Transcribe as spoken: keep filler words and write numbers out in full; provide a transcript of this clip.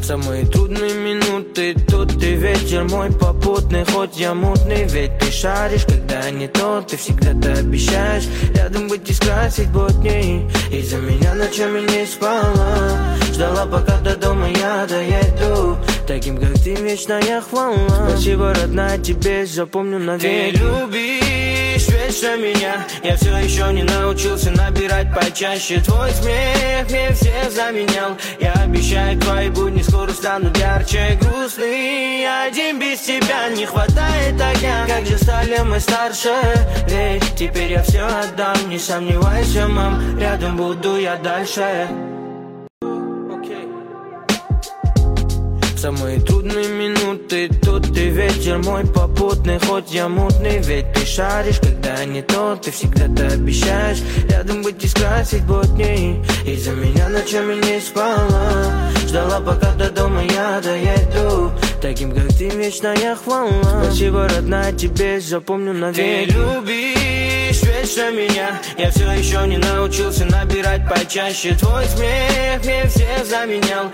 самые трудные минуты тут ты ветер мой попутный, хоть я мутный, ведь ты шаришь, когда не то, ты всегда-то обещаешь рядом быть и скрасить будни. Из-за меня ночами не спала, ждала, пока до дома я доеду. Таким, как ты, вечная хвала. Спасибо, родная, тебе запомню навек. Ты любишь вечно меня, я все еще не научился набирать почаще. Твой смех мне все заменял. Я обещаю, твои будни скоро станут ярче. Грустный один без тебя, не хватает огня. Как же стали мы старше, ведь теперь я все отдам. Не сомневайся, мам, рядом буду я дальше. В самые трудные минуты тут ты ветер мой попутный, хоть я мутный, ведь ты шаришь, когда не то, ты всегда-то обещаешь рядом быть и скрасить будни. Из-за меня ночами не спала, ждала, пока до дома я доеду. Таким, как ты, вечная хвала. Спасибо, родная, тебе запомню навек. Ты любишь вечно меня, я все еще не научился набирать почаще. Твой смех мне все заменял.